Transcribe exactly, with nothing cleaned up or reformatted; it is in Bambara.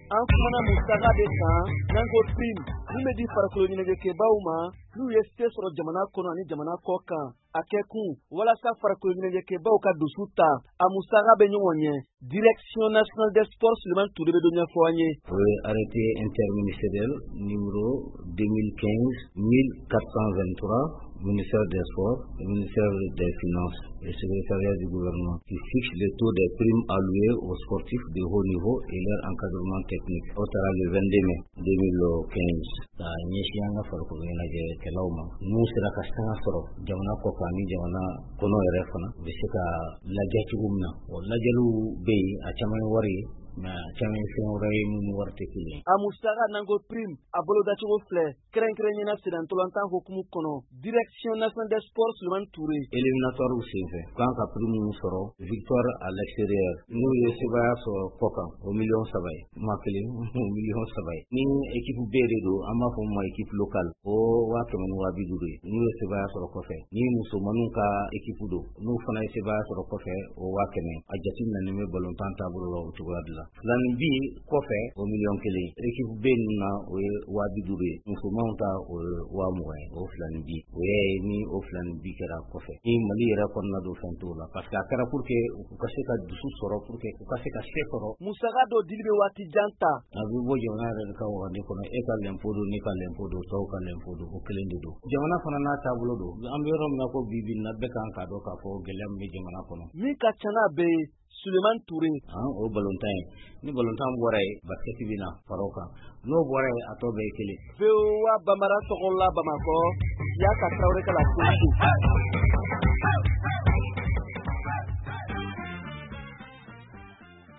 an kumana musaka de kan n'an ko prim min bɛ di farikolo ɲɛnajɛkɛbaw ma n'u ye se sɔrɔ jamana kɔnɔ ani jamana kɔ kan a kɛ kun walasa farikolo ɲɛnajɛkɛbaw ka dusu ta a musaka bɛ ɲɔgɔn ɲɛ direction nationale des sports Suleiman Touré bɛ dɔ ɲɛfɔ an ye. O ye arrêté interministériel numéro deux mille quinze mille quatre cent vingt-trois ministère des Sports, ministère des Finances et secrétariat du gouvernement qui fixe le taux des primes allouées aux sportifs de haut niveau et leur encadrement technique. Au tara le vingt-deux mai deux mille quinze. La ɲɛsin an ka farikolo ɲɛnajɛkɛlaw ma n'u sera ka sanga sɔrɔ jamana kɔfɛ ani jamana kɔnɔ yɛrɛ fana u bɛ se ka lajɛ cogo min na. O lajɛliw bɛ yen a caman ye wari ye. Mais caman fɛn wɛrɛ ye minnu wari tɛ kelen ye. A musaka n'an ko prime a bolodacogo filɛ kɛrɛnkɛrɛnnena sentantolantan hukumu kɔnɔ direction nationale des sports Suleiman Touré. Éliminatoires senfɛ kan ka prime minnu sɔrɔ victoire à l'extérieur n'u ye sebaya sɔrɔ kɔ kan o miliyɔn saba ye ma kelen o miliyɔn saba ye. Ni équipe B de don an b'a fɔ ma équipe locale o waa kɛmɛ ni waa bi duuru ye n'u ye sebaya sɔrɔ kɔfɛ ni musomaninw ka équipe don n'u fana ye sebaya sɔrɔ kɔfɛ o waa kɛmɛ a jateminɛlen bɛ ballontan taabolo la o cogoya de la. Filanin bi kɔfɛ o miliyɔn kelen équipe B ninnu na o ye waa bi duuru ye musomanw ta o ye waa mugan ye o filanin bi o ye ni o filanin bi kɛra kɔfɛ ni Mali yɛrɛ kɔnɔna don fɛn t'o la parce que a kɛra pour que u ka se ka dusu sɔrɔ pour que u ka se ka se sɔrɔ. Musaka dɔ dili bɛ waati jan ta. A bɛ bɔ jamana yɛrɛ de ka wagati kɔnɔ e ka l'impôt don ne ka l'impôt don tɔw ka l'impôt don o kelen de don. Jamana fana n'a taabolo don an bɛ yɔrɔ min na ko bi bi in na bɛɛ kan k'a dɔn k'a fɔ gɛlɛya min bɛ jamana kɔnɔ. Min ka ca n'a bɛɛ ye Suleiman Touré. O ballontan ye ni ballontan bɔra ye basket bɛ na far'o kan n'o bɔra ye a tɔ bɛɛ ye kelen. V O A Bambara Sɔgɔla Bamakɔ Yaka Traoré ka la